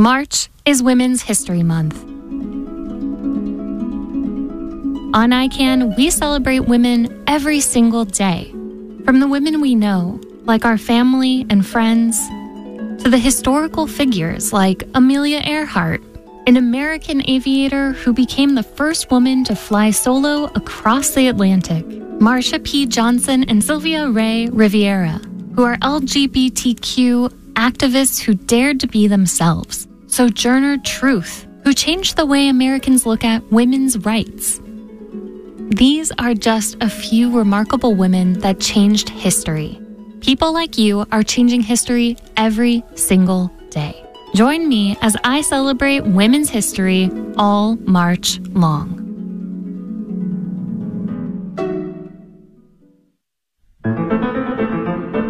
March is Women's History Month. On ICANN, we celebrate women every single day. From the women we know, like our family and friends, to the historical figures like Amelia Earhart, an American aviator who became the first woman to fly solo across the Atlantic, Marsha P. Johnson and Sylvia Ray Riviera, who are LGBTQ activists who dared to be themselves, Sojourner Truth, who changed the way Americans look at women's rights. These are just a few remarkable women that changed history. People like you are changing history every single day. Join me as I celebrate women's history all March long.